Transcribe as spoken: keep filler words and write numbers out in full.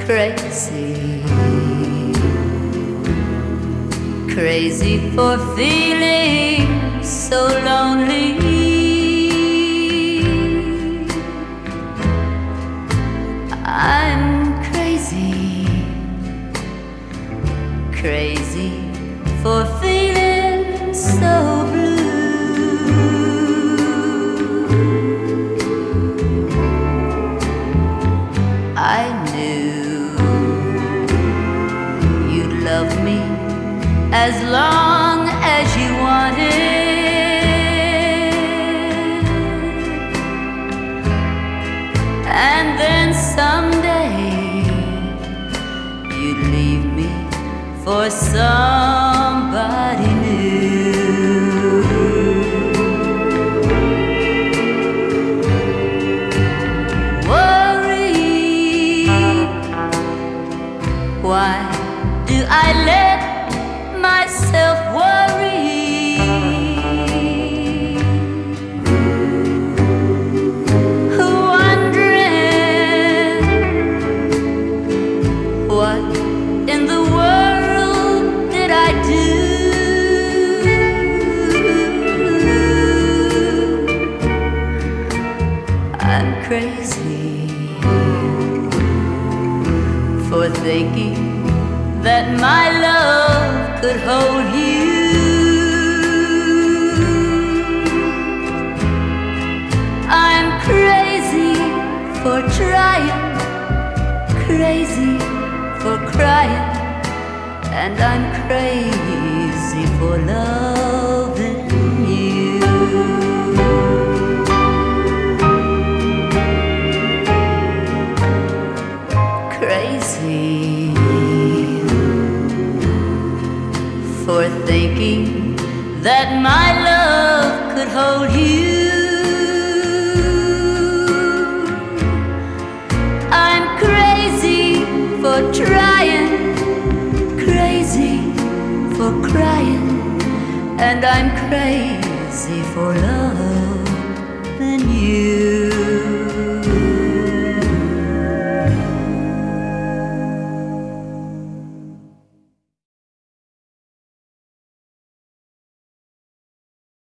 crazy, crazy for feeling so lonely. I'm crazy, crazy for feeling so blue. I knew you'd love me as long as you wanted, and then someday you'd leave me for somebody new. Worry, why do I let myself worry? Wondering what in the world did I do? I'm crazy for thinking that my love could hold you. I'm crazy for trying, crazy for crying, and I'm crazy for loving you. Crazy for thinking that my love could hold you. I'm crazy for trying, crazy for crying, and I'm crazy